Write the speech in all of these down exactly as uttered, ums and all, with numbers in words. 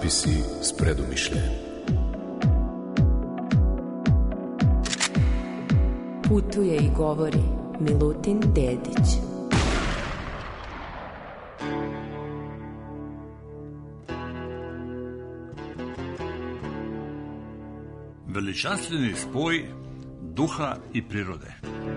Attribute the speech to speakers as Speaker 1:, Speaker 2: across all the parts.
Speaker 1: Zapisi s predumišljajem.
Speaker 2: Putuje i govori Milutin Dedić.
Speaker 3: Veličanstveni spoj duha i prirode.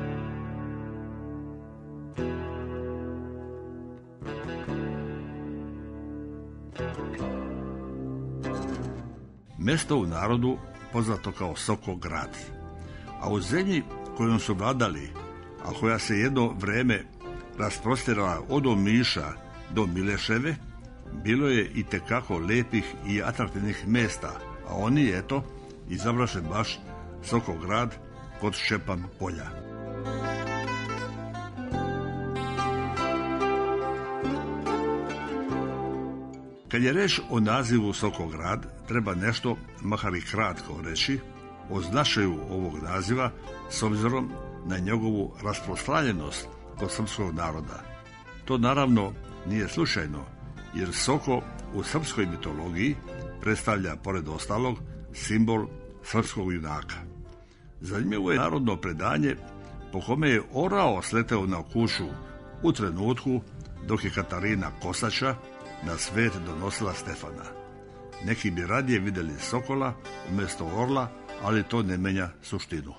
Speaker 3: Mesto u narodu poznato kao Sokograd, a u zemlji kojom su vladali, a koja se jedno vreme rasprostirala od Omiša do Mileševe, bilo je i tekako lepih i atraktivnih mesta, a oni, eto, izabraše baš Sokograd kod Ščepan polja. Kad je reč o nazivu Sokograd, treba nešto, makar i kratko reći, o značaju ovog naziva s obzirom na njegovu rasprostranjenost kod srpskog naroda. To naravno nije slučajno, jer Soko u srpskoj mitologiji predstavlja, pored ostalog, simbol srpskog junaka. Zanimljivo je narodno predanje po kome je orao sleteo na kuću u trenutku dok je Katarina Kosača na svet donosila Stefana. Neki bi radije vidjeli sokola umjesto orla, ali to ne menja suštinu.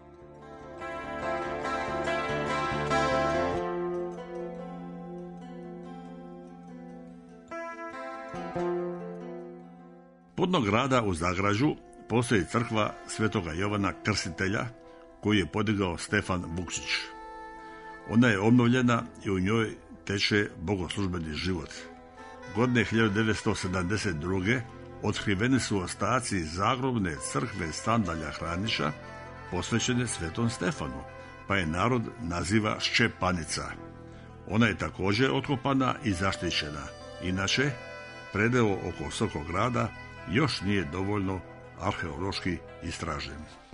Speaker 3: Podnog grada u Zagrađu postoji crkva Svetoga Jovana Krstitelja, koju je podigao Stefan Vukšić. Ona je obnovljena i u njoj teče bogoslužbeni život. Godine hiljadu devetsto sedamdeset druge otkriveni su ostaci zagrobne crkve Sandalja Hranića posvećene Svetom Stefanu, pa je narod naziva Ščepanica. Ona je također otkopana i zaštićena. Inače, predeo oko Sokograda još nije dovoljno arheološki istražen.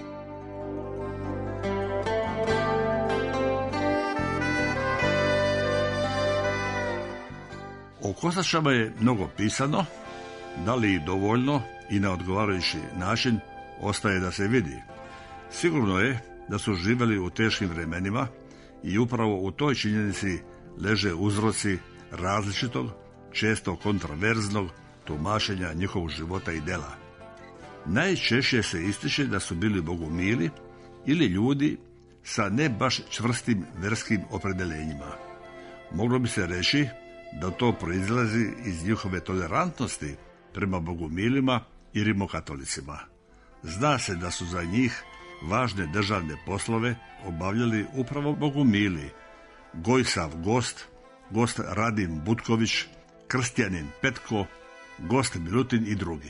Speaker 3: O Kosačama je mnogo pisano, da li i dovoljno i na odgovarajući način ostaje da se vidi. Sigurno je da su živjeli u teškim vremenima i upravo u toj činjenici leže uzroci različitog, često kontraverznog tumačenja njihovog života i dela. Najčešće se ističe da su bili bogumili ili ljudi sa ne baš čvrstim verskim opredeljenjima. Moglo bi se reći da to proizlazi iz njihove tolerantnosti prema bogumilima i rimokatolicima. Zna se da su za njih važne državne poslove obavljali upravo bogumili: Gojsav Gost, Gost Radim Butković, Krstjanin Petko, Gost Milutin i drugi.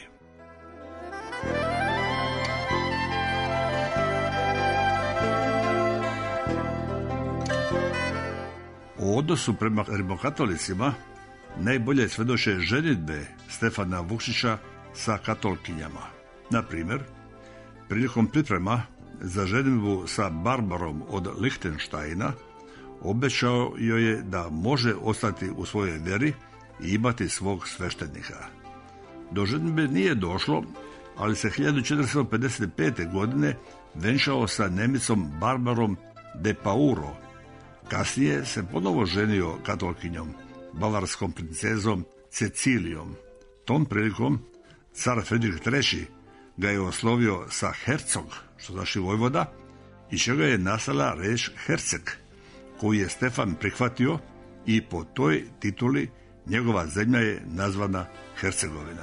Speaker 3: O odnosu prema rimokatolicima najbolje svjedoče ženidbe Stefana Vukšića sa katolkinjama. Na primjer, prilikom priprema za ženidbu sa Barbarom od Lichtensteina obećao joj je da može ostati u svojoj vjeri i imati svog sveštenika. Do ženidbe nije došlo, ali se hiljadu četiristo pedeset pete. godine venčao sa Nemicom Barbarom de Pauro. Kasnije se ponovo ženio katolkinjom, bavarskom princezom Cecilijom. Tom prilikom car Fridrik treći. ga je oslovio sa hercog, što znači vojvoda, iz čega je nastala riječ herceg, koju je Stefan prihvatio i po toj tituli njegova zemlja je nazvana Hercegovina.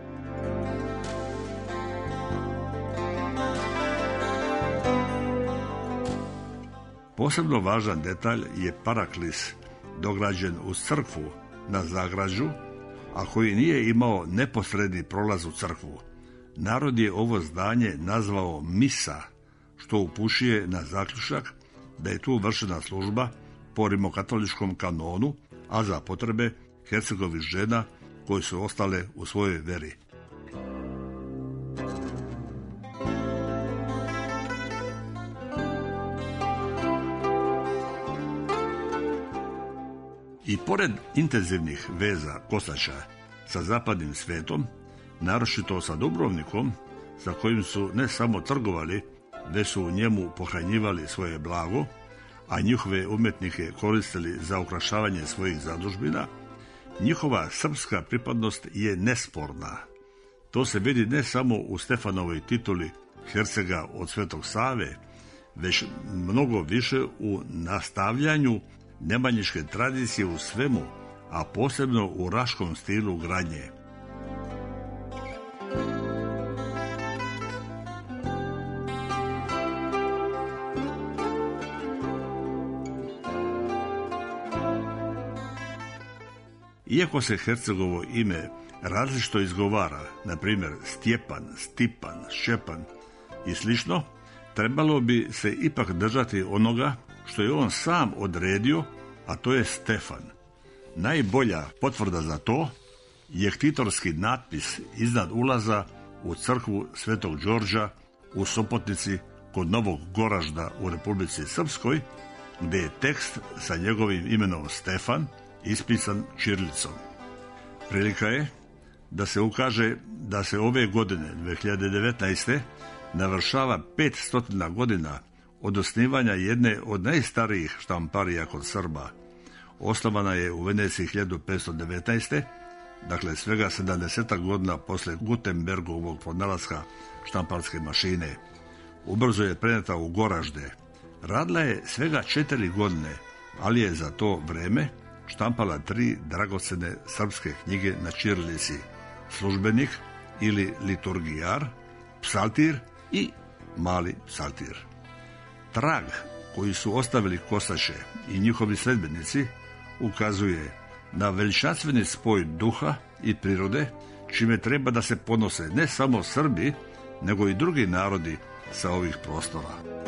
Speaker 3: Posebno važan detalj je paraklis dograđen uz crkvu na Zagrađu, a koji nije imao neposredni prolaz u crkvu. Narod je ovo zdanje nazvao misa, što upućuje na zaključak da je tu vršena služba po rimokatoličkom kanonu, a za potrebe Hercegovih žena koje su ostale u svojoj veri. I pored intenzivnih veza Kosača sa zapadnim svetom, naročito sa Dubrovnikom, sa kojim su ne samo trgovali, već su u njemu pohranjivali svoje blago, a njihove umjetnike koristili za ukrašavanje svojih zadužbina, njihova srpska pripadnost je nesporna. To se vidi ne samo u Stefanovoj tituli hercega od Svetog Save, već mnogo više u nastavljanju nemanjiške tradicije u svemu, a posebno u raškom stilu gradnje. Iako se hercegovo ime različito izgovara, na primjer Stjepan, Stipan, Šćepan i slično, trebalo bi se ipak držati onoga što je on sam odredio, a to je Stefan. Najbolja potvrda za to je ktitorski natpis iznad ulaza u crkvu Svetog Đorđa u Sopotnici kod Novog Goražda u Republici Srpskoj, gdje je tekst sa njegovim imenom Stefan ispisan ćirilicom. Prilika je da se ukaže da se ove godine, dvije hiljade devetnaeste. navršava petsto godina od osnivanja jedne od najstarijih štamparija kod Srba. Osnovana je u Veneciji hiljadu petsto devetnaeste. Dakle svega sedamdeset godina posle Gutenbergovog pronalaska štamparske mašine. Ubrzo je preneta u Goražde. Radila je svega četiri godine, ali je za to vreme štampala tri dragocene srpske knjige na ćirilici: Službenik ili Liturgijar, Psaltir i Mali psaltir. Trag koji su ostavili Kosače i njihovi sledbenici ukazuje na veličanstveni spoj duha i prirode, čime treba da se ponose ne samo Srbi, nego i drugi narodi sa ovih prostora.